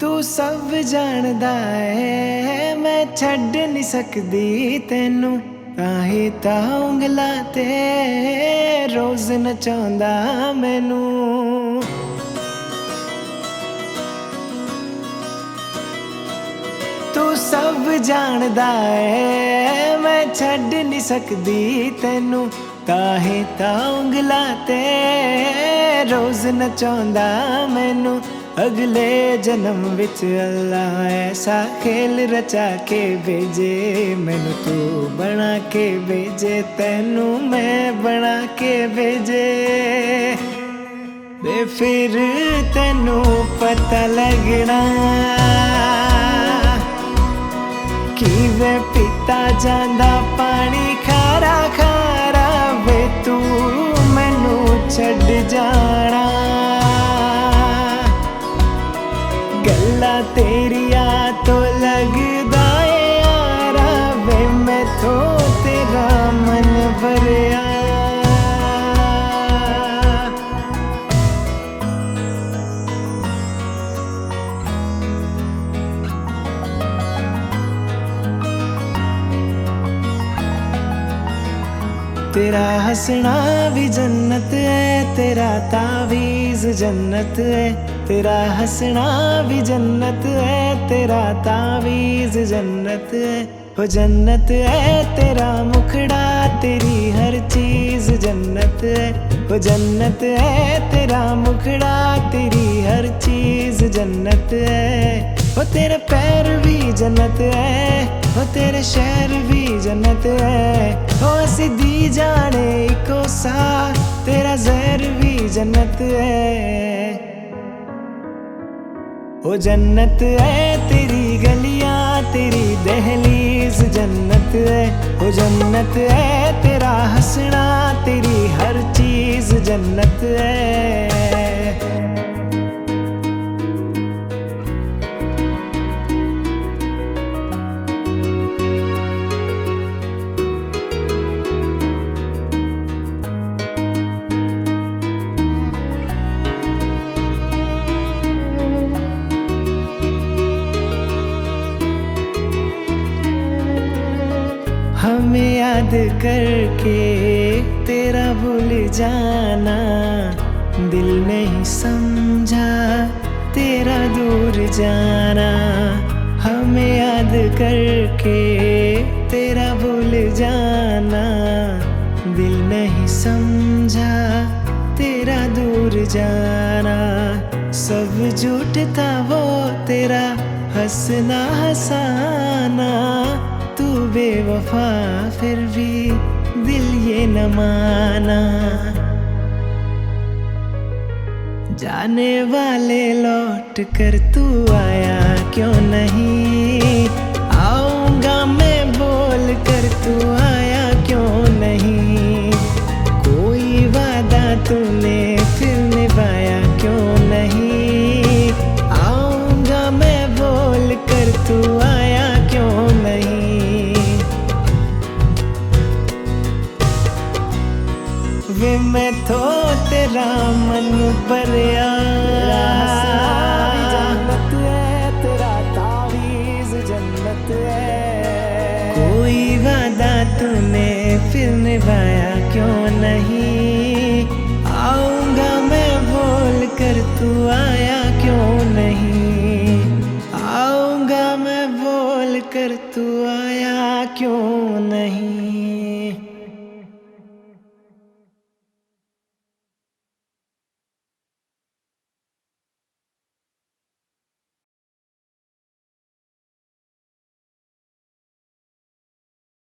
तू सब जानदा है मैं छड्ड नहीं सकदी तेनू, ताही ता उंगला ते रोज नचाउंदा मैनू। तू सब जानदा है मैं छड्ड नहीं सकदी तेनू, ताही ता उंगला ते रोज नचाउंदा मैनू। अगले जन्म विच अल्लाह ऐसा खेल रचा के भेजे मैनू, तू बना के भेजे तैनू मैं बना के भेजे। ते फिर तैनू पता लगना किवें पीता जांदा पानी खारा खारा वे, तू मैनू छड्ड जाना। गल्लां तेरिया तो लगदा है यारा वे, मैथों तेरा मन भरिया। तेरा हंसना भी जन्नत है, तेरा तावीज़ जन्नत है। तेरा हंसना भी जन्नत है, तेरा तावीज़ जन्नत है। हो जन्नत है तेरा मुखड़ा, तेरी हर चीज़ जन्नत है। हो जन्नत है तेरा मुखड़ा, तेरी हर चीज़ जन्नत है। हो तेरे पैर भी जन्नत है, हो तेरे शहर भी जन्नत है। हो सीधी जाने को सा तेरा जहर भी जन्नत है। हो जन्नत है तेरी गलियां, तेरी दहलीज जन्नत है। हो जन्नत है तेरा हंसना, तेरी हर चीज जन्नत है। हमें याद करके तेरा भूल जाना, दिल नहीं समझा तेरा दूर जाना। हमें याद करके तेरा भूल जाना, दिल नहीं समझा तेरा दूर जाना। सब झूठ था वो तेरा हंसना हंसाना, तू बेवफा फिर भी दिल ये न माना। जाने वाले लौट कर तू आया क्यों नहीं, आऊंगा मैं बोल कर तू आया क्यों नहीं। कोई वादा तूने फिर निभाया क्यों नहीं, आऊंगा मैं बोल कर तू आया क्यों नहीं। वे मैथों तेरा मन भरिया, जन्नत है तेरा तावीज़ जन्नत है। कोई वादा तूने फिर निभाया क्यों नहीं, आऊंगा मैं बोल कर तू आया क्यों नहीं। आऊंगा मैं बोल कर तू आया क्यों नहीं।